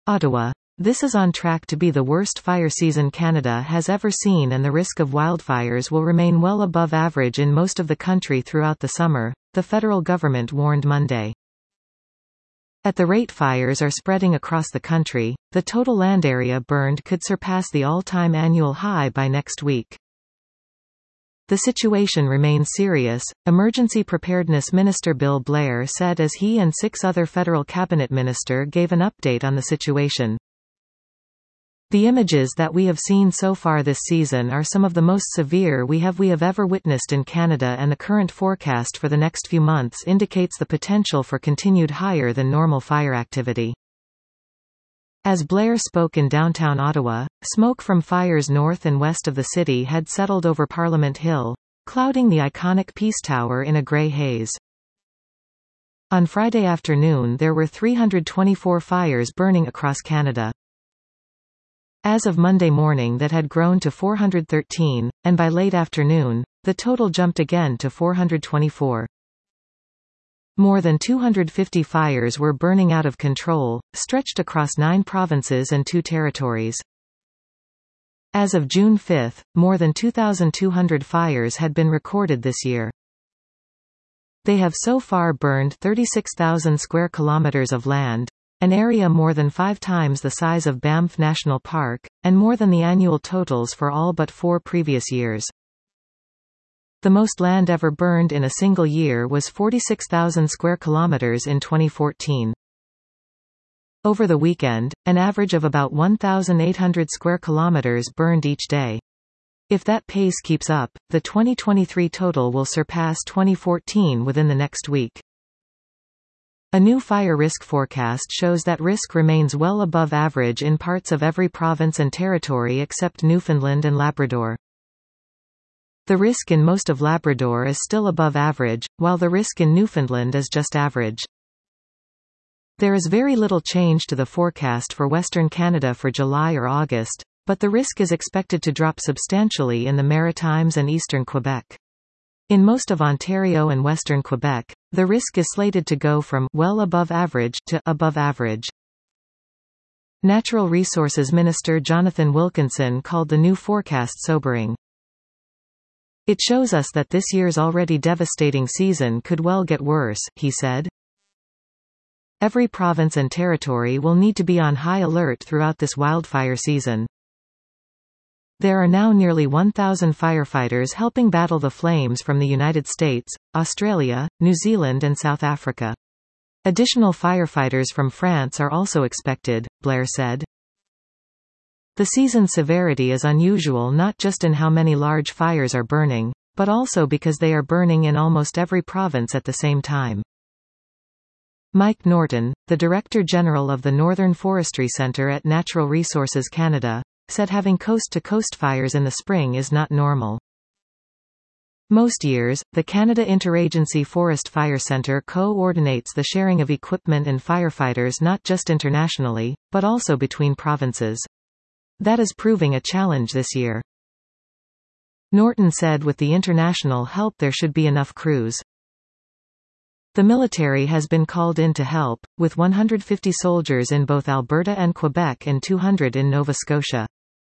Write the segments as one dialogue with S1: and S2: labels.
S1: Ottawa. This is on track to be the worst fire season Canada has ever seen, and the risk of wildfires will remain well above average in most of the country throughout the summer, the federal government warned Monday. At the rate fires are spreading across the country, the total land area burned could surpass the all-time annual high by next week. The situation remains serious, Emergency Preparedness Minister Bill Blair said as he and 6 other federal cabinet ministers gave an update on the situation. The images that we have seen so far this season are some of the most severe we have ever witnessed in Canada, and the current forecast for the next few months indicates the potential for continued higher than normal fire activity. As Blair spoke in downtown Ottawa, smoke from fires north and west of the city had settled over Parliament Hill, clouding the iconic Peace Tower in a grey haze. On Friday afternoon there were 324 fires burning across Canada. As of Monday morning that had grown to 413, and by late afternoon, the total jumped again to 424. More than 250 fires were burning out of control, stretched across 9 provinces and 2 territories. As of June 5, more than 2,200 fires had been recorded this year. They have so far burned 36,000 square kilometers of land, an area more than 5 times the size of Banff National Park, and more than the annual totals for all but 4 previous years. The most land ever burned in a single year was 46,000 square kilometers in 2014. Over the weekend, an average of about 1,800 square kilometers burned each day. If that pace keeps up, the 2023 total will surpass 2014 within the next week. A new fire risk forecast shows that risk remains well above average in parts of every province and territory except Newfoundland and Labrador. The risk in most of Labrador is still above average, while the risk in Newfoundland is just average. There is very little change to the forecast for Western Canada for July or August, but the risk is expected to drop substantially in the Maritimes and eastern Quebec. In most of Ontario and western Quebec, the risk is slated to go from well above average to above average. Natural Resources Minister Jonathan Wilkinson called the new forecast sobering. It shows us that this year's already devastating season could well get worse, he said. Every province and territory will need to be on high alert throughout this wildfire season. There are now nearly 1,000 firefighters helping battle the flames from the United States, Australia, New Zealand and South Africa. Additional firefighters from France are also expected, Blair said. The season's severity is unusual not just in how many large fires are burning, but also because they are burning in almost every province at the same time. Mike Norton, the Director General of the Northern Forestry Centre at Natural Resources Canada, said having coast-to-coast fires in the spring is not normal. Most years, the Canada Interagency Forest Fire Centre coordinates the sharing of equipment and firefighters not just internationally, but also between provinces. That is proving a challenge this year. Norton said with the international help there should be enough crews. The military has been called in to help, with 150 soldiers in both Alberta and Quebec and 200 in Nova Scotia.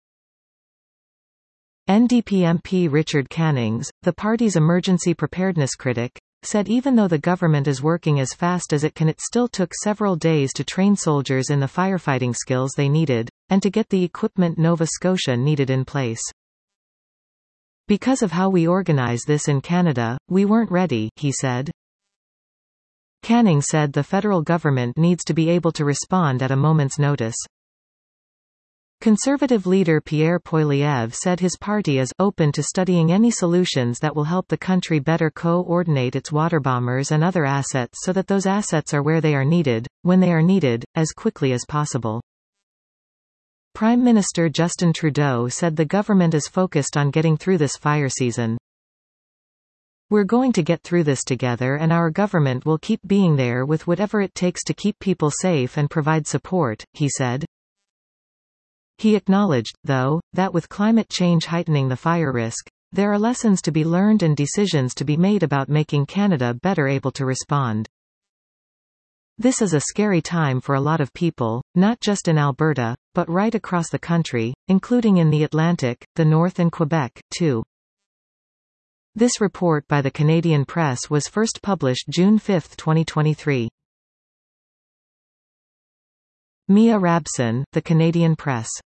S1: NDP MP Richard Cannings, the party's emergency preparedness critic, said even though the government is working as fast as it can, it still took several days to train soldiers in the firefighting skills they needed, and to get the equipment Nova Scotia needed in place. Because of how we organize this in Canada, we weren't ready, he said. Canning said the federal government needs to be able to respond at a moment's notice. Conservative leader Pierre Poilievre said his party is open to studying any solutions that will help the country better coordinate its water bombers and other assets so that those assets are where they are needed, when they are needed, as quickly as possible. Prime Minister Justin Trudeau said the government is focused on getting through this fire season. We're going to get through this together, and our government will keep being there with whatever it takes to keep people safe and provide support, he said. He acknowledged, though, that with climate change heightening the fire risk, there are lessons to be learned and decisions to be made about making Canada better able to respond. This is a scary time for a lot of people, not just in Alberta, but right across the country, including in the Atlantic, the North and Quebec, too. This report by the Canadian Press was first published June 5, 2023. Mia Rabson, The Canadian Press.